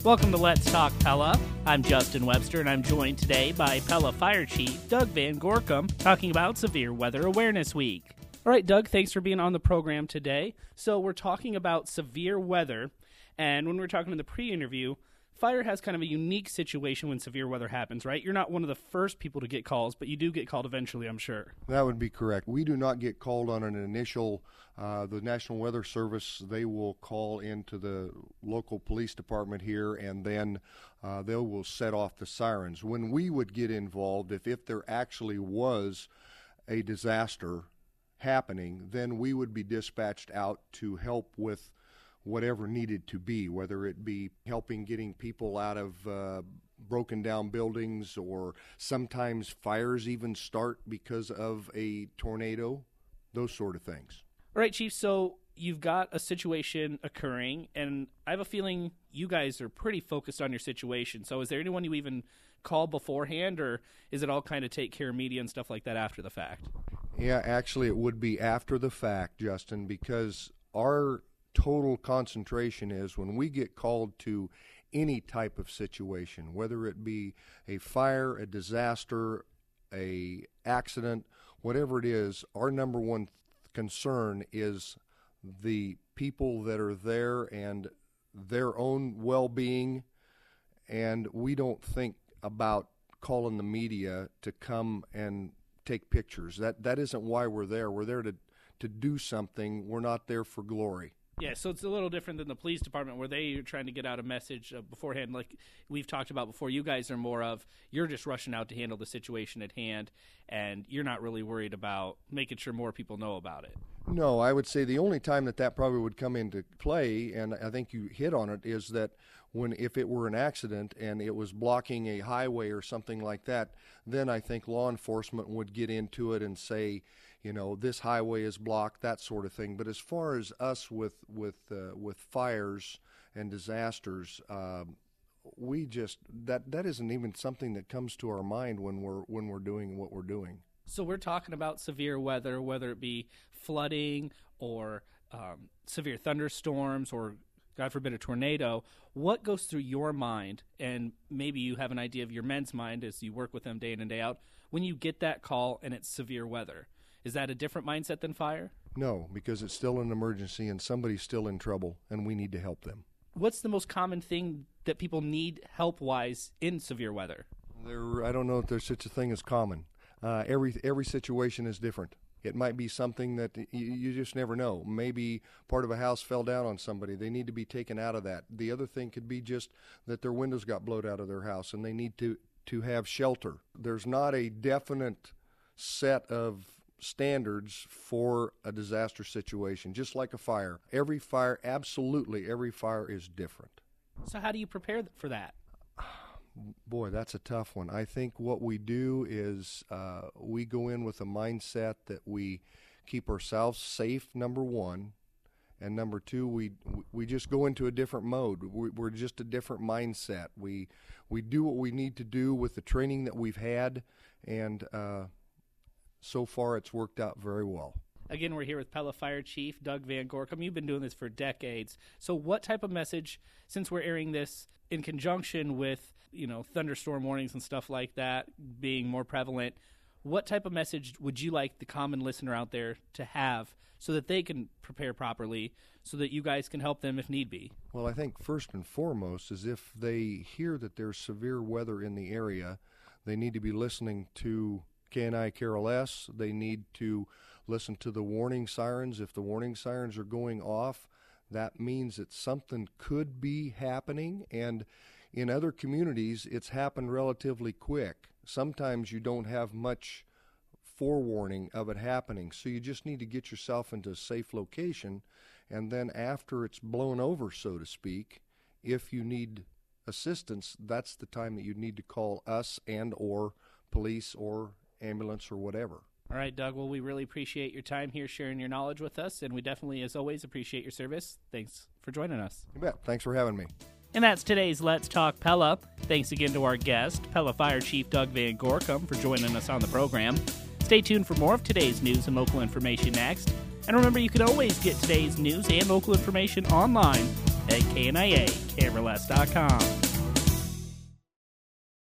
Welcome to Let's Talk Pella. I'm Justin Webster, and I'm joined today by Pella Fire Chief Doug Van Gorkum, talking about Severe Weather Awareness Week. All right, Doug, thanks for being on the program today. So we're talking about severe weather, and when we were talking in the pre-interview, fire has kind of a unique situation when severe weather happens, right? You're not one of the first people to get calls, but you do get called eventually, I'm sure. That would be correct. We do not get called on an initial, the National Weather Service, they will call into the local police department here, and then they will set off the sirens. When we would get involved, if there actually was a disaster happening, then we would be dispatched out to help with whatever needed to be, whether it be helping getting people out of broken down buildings, or sometimes fires even start because of a tornado, those sort of things. All right, Chief, so you've got a situation occurring, and I have a feeling you guys are pretty focused on your situation. So is there anyone you even call beforehand, or is it all kind of take care of media and stuff like that after the fact? Yeah, actually it would be after the fact, Justin, because our total concentration is when we get called to any type of situation, whether it be a fire, a disaster, a accident, whatever it is, our number one concern is the people that are there and their own well-being, and we don't think about calling the media to come and take pictures. That isn't why we're there. We're there to do something. We're not there for glory. Yeah, so it's a little different than the police department where they are trying to get out a message beforehand. Like we've talked about before, you guys are more of, you're just rushing out to handle the situation at hand, and you're not really worried about making sure more people know about it. No, I would say the only time that probably would come into play, and I think you hit on it, is that if it were an accident and it was blocking a highway or something like that, then I think law enforcement would get into it and say, you know, this highway is blocked, that sort of thing. But as far as us with fires and disasters, we just that isn't even something that comes to our mind when we're doing what we're doing. So we're talking about severe weather, whether it be flooding or severe thunderstorms or, God forbid, a tornado. What goes through your mind, and maybe you have an idea of your men's mind as you work with them day in and day out, when you get that call and it's severe weather? Is that a different mindset than fire? No, because it's still an emergency and somebody's still in trouble, and we need to help them. What's the most common thing that people need help-wise in severe weather? I don't know if there's such a thing as common. Every situation is different. It might be something that you just never know. Maybe part of a house fell down on somebody. They need to be taken out of that. The other thing could be just that their windows got blown out of their house and they need to have shelter. There's not a definite set of standards for a disaster situation, just like a fire. Absolutely every fire is different. So how do you prepare for that? Boy, that's a tough one. I think what we do is we go in with a mindset that we keep ourselves safe, number one, and number two, we just go into a different mode. We're just a different mindset. We do what we need to do with the training that we've had, and so far it's worked out very well. Again, we're here with Pella Fire Chief Doug Van Gorkum. You've been doing this for decades. So what type of message, since we're airing this in conjunction with, you know, thunderstorm warnings and stuff like that being more prevalent, what type of message would you like the common listener out there to have so that they can prepare properly, so that you guys can help them if need be? Well, I think first and foremost is if they hear that there's severe weather in the area, they need to be listening to KNI Carol S. They need to listen to the warning sirens. If the warning sirens are going off, that means that something could be happening, and in other communities, it's happened relatively quick. Sometimes you don't have much forewarning of it happening, so you just need to get yourself into a safe location, and then after it's blown over, so to speak, if you need assistance, that's the time that you need to call us and or police or ambulance or whatever. All right, Doug, well, we really appreciate your time here sharing your knowledge with us, and we definitely, as always, appreciate your service. Thanks for joining us. You bet. Thanks for having me. And that's today's Let's Talk Pella. Thanks again to our guest, Pella Fire Chief Doug Van Gorkum, for joining us on the program. Stay tuned for more of today's news and local information next. And remember, you can always get today's news and local information online at KNIA, KRLS.com.